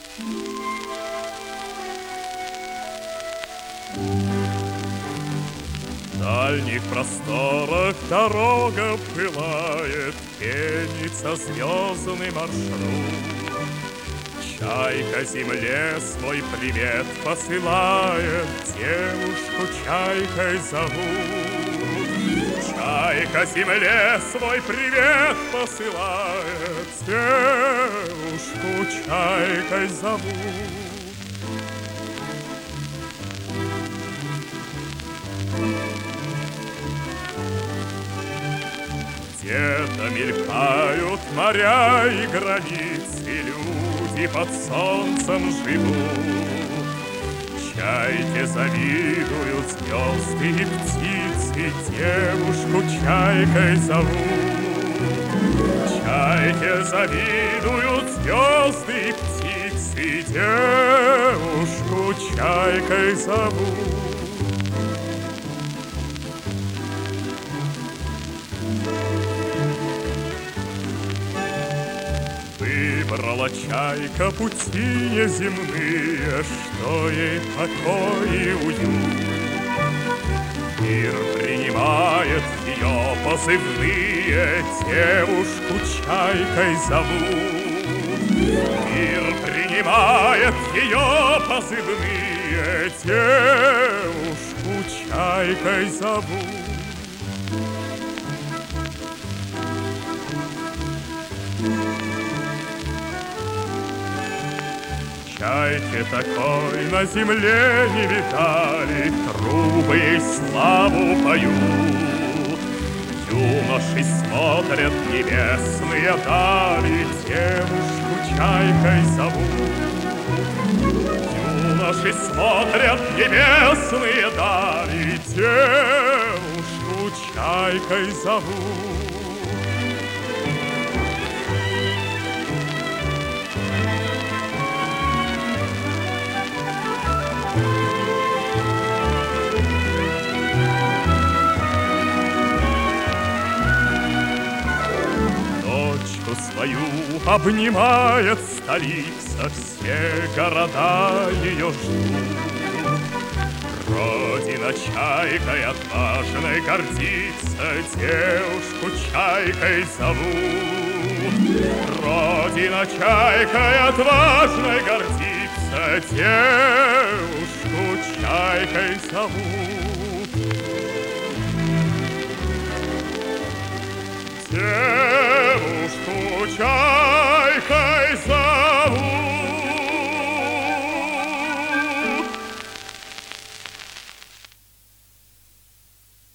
В дальних просторах дорога пылает, пенится звездный маршрут. Чайка земле свой привет посылает, девушку чайкой зовут. Чайка земле свой привет посылает, девушку чайкой зовут. Где-то мелькают моря и границы, люди под солнцем живут. Чайки завидуют звезды и птицы, девушку чайкой зовут. Чайки завидуют звезды и птицы, девушку чайкой зовут. Выбрала чайка пути неземные, что ей покой и уют. Мир принимает ее позывные, девушку чайкой зовут. Мир принимает ее позывные, девушку чайкой зовут. Чайки такой на земле не видали, трубы ей славу поют. Юноши смотрят небесные дали, девушку чайкой зовут. Юноши смотрят небесные дали, девушку чайкой зовут. Свою обнимает столица, все города ее ждут. Родина чайкой отважной гордится, девушку чайкой зовут. Родина чайкой отважной гордится, девушку чайкой зовут. Девушку чайкой